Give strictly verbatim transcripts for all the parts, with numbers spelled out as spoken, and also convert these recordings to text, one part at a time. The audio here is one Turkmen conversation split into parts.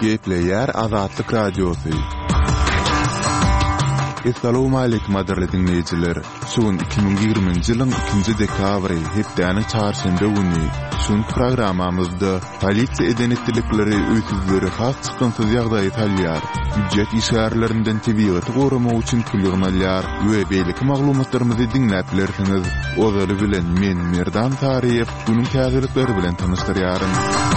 Gepleyer Azatlyk Radiosu. Assalamu alaykum aderli dinleyijiler. Şuun iki bin ýygrymynjy ýylyň ikinji dekabry hepdäniň çarşamba güni şun programamyzda polisiýa edenetlikleri öýtüzleri has çykansyz ýagdaý talýar. Ücret işgärlerinden tebigaty gorama üçin kulýanylýar we beýleki maglumatlarymyzy dinläplersiňiz. Ozaly bilen men Merdan Tariýew bunyň täzelikleri bilen tanışdyrýarym.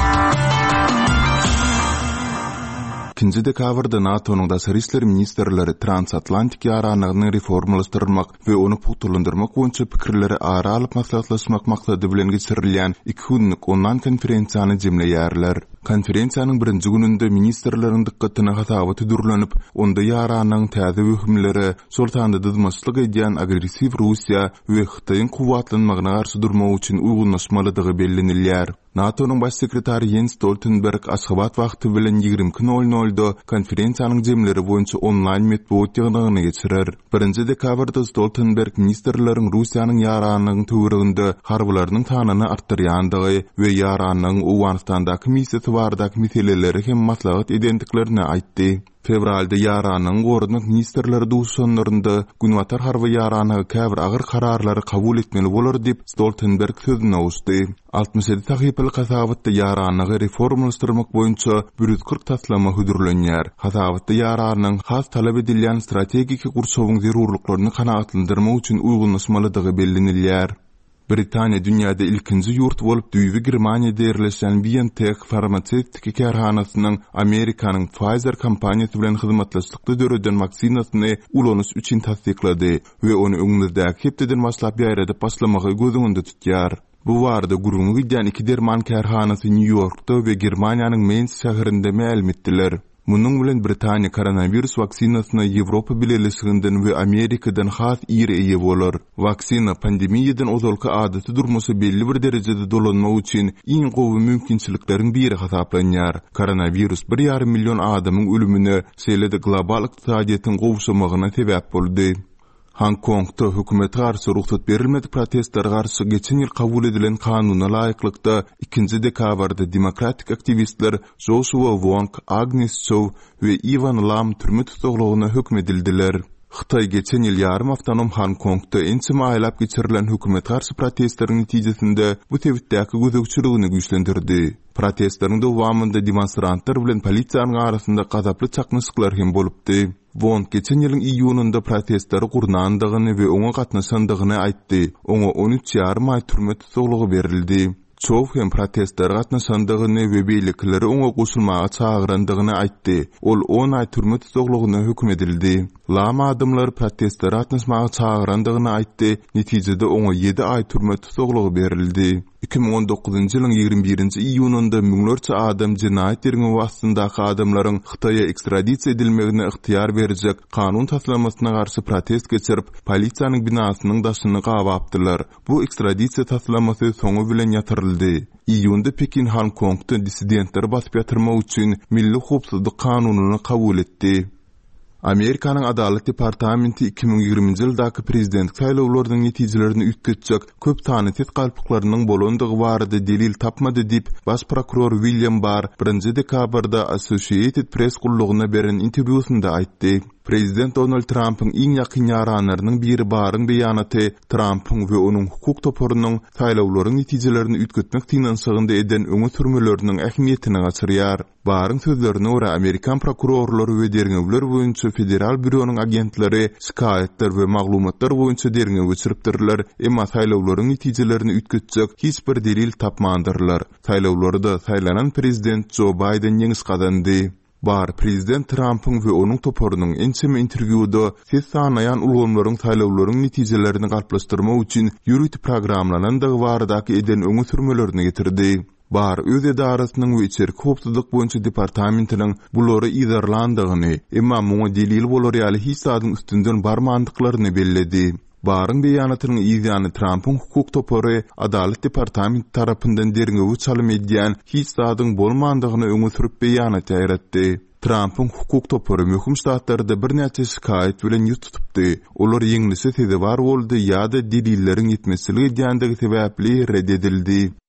ikinji dekabrda NATO'nun Daşary işleri ministrleri transatlantik ýaranygyny reformalashdyrmak we onu puturlandyrmak boýunça pikirleri ara alyp maslahatlaşmak maksady bilen geçirilýän iki günlük onlayn konferensiýany jemleýärler. Konferensiýanyň birinji gününde ministrleriň dikkatyna hataby tüdürlenip, onda ýaranyň täze hökümleri, sultanda dızmaçlyk edýän agressiw Russiýa we Hytaýyň kuwatlanmagyna garşy durmak üçin uygulnaşmalydygy bellenilýär. NATO'nun baş sekretary Jens Stoltenberg Aşgabat wagty bilen ýigrimiki nol nolda konferensiýanyň jemleri boýunça onlayn metbuat ýygynyny geçirer. birinji dekabrda Stoltenberg ministrleriň Russiýanyň ýaranyň töwereginde harbylarynyň tanyny artdyrýandygy we ýaranyň Owganistandaky missiýasy baradaky meseleleri hem maslahat edendiklerini aýtdy. Fevralda ýaranyň gorunlyk ministrleri duşanlarynda günwatar harby ýaranyny käbir agyr kararlary kabul etmeli bolar diýip Stoltenberg sözüne uşdy. altymyş ýedi tahyply hasabatda ýaranyny reformalashdyrmak boýunça bir yüz kırk taslama hödürlenýär. Hasabatda ýaranyň has talap edilýän strategik gurşawyň zerurlyklaryny kanagatlandyrmak üçin uygulnaşmalydygy bellenilýär. Britaniýa dünýäde ilkinji ýurt bolup Düýbi Germaniýada ýerleşen BioNTech farmaseutik kerhanasynyň Amerikanyň Pfizer kompaniýasy bilen hyzmatlaşdykda döreden waksinasyny ulanyş üçin tasdiklady we onu öňüňizdäki hepdeden başlap ýaýradyp başlamagy gözüňde tutýar. Bu warda gurulmagy edýän iki derman kerhanasy New Yorkda we Germaniýanyň Mainz şäherinde ma'lum etdiler. Munun bilen Britaniýa koronavirus waksinasyny Ýewropa Birleşiginden we Amerikadan has ýere eýe bolar. Waksina pandemiýadan ozalky adaty durmasy belli bir derejede dolanmak üçin iň gowy mümkinçilikleriň biri hasaplanýar. Koronavirus bir ýarym million adamyň ölümine, şeýle de global ykdysadyýatyň gowşamagyna sebäp boldy. Hong Kong'da hökümet garşy ruhsat berilmedik protestler garşy geçen ýyl kabul edilen kanuna laýyklykda ikinji dekabrda demokratik aktivistler Joshua Wong, Agnes Chow we Ivan Lam türme tutuglygyna hökm edildiler. Hytaý geçen ýyl ýarym awtonom Hong Kong'da ençime aýlap geçirilen hökümet garşy protestleriň netijesinde bu tebitdäki gözegçiligini güýçlendirdi. Protestleriň dowamında demonstrantlar bilen polisiýanyň arasynda gazaply çaknysyklar hem bolupdy. Wong geçen ýylyň iýunynda protestleri gurnandygyny we oňa gatnaşandygyny aýtdy. Oňa on üç ýarym aý türme tutuglygy berildi. Çow hem protestler gatnaşandygyny we beýlekleri oňa goşulmaga çagyrandygyny aýtdy. Ol on aý türme tutuglygyna hökm edildi. Lama adamlar protestler gatnaşmaga çagyrandygyny aýtdy. Netijede oňa ýedi aý türme tutuglygy berildi. iki bin on dokuzunjy ýylyň ýygrimi birinji iýunynda müňlerçe adam jinayet ýerine wagtyndaky adamlaryň Hytaýa ekstradisiýa edilmegine ihtiýar berjek kanun taslamasyna garşy protest geçirip polisiýanyň binasynyň daşyny gabapdylar. Bu ekstradisiýa taslamasy soňu bilen ýatyryldy. Iýunda Pekin Hong Kong'da dissidentleri basyp ýatyrmak üçin milli howpsuzlyk kanunyny kabul etdi. Amerikanyň Adalet Departamenti iki bin ýygrimiňji ýyldaky prezident saýlawlarynyň netijelerini üýtgetjek köp sany tetgalpyklarynyň bolandygy barada delil tapmady diýip baş prokuror William Barr birinji dekabrda Associated Press gullugyna beren interwýusynda aýtdy. Prezident Donald Trump'ın iň ýakyn ýaranylarynyň biri Barryň beýanaty Trump'ın we onuň hukuk toporunyň saýlawlaryň netijelerini üýtgetmek tynançygynda eden öňe sürmeleriniň ähmiýetini gaçyrýar. Barryň sözlerine görä Amerikan prokurorlary we derňewler boýunça federal büronyň agentleri şikaýetler we maglumatlar boýunça derňe geçiripdirler, emma saýlawlaryň netijelerini üýtgetjek hiç bir delil tapmandyrlar. Saýlawlarda saýlanan prezident Joe Biden ýeňis gazandy. Bar prezident Trump'ın we onuň toporunyň ençeme interwýuda ses sanayan ulgamlaryň saýlawlaryň netijelerini galplaşdyrmak üçin ýürüt programlanandygy baradaky eden öňe sürmelerini getirdi. Bar öz edarasynyň we içerik howpsuzlyk boýunça departamentiniň bulary ýazarlandygyny, emma muňa delil bolar ýaly hiç sadyň üstünden barmandyklaryny belledi. Barın beýanatynyň ýygyny Trump'ın hukuk topory Adalet Departamenti tarapyndan derňewi çalym edýän hiç sadyň bolmandygyny öňe sürüp beýanat ýaratdy. Trump'ın hukuk topory möhüm ştatlarda bir näçe şikaýet bilen ýüz tutupdy. Olar ýeňlisi sede bar boldy ýa-da delillerin ýetmezligi edýändigi sebäpli reddedildi.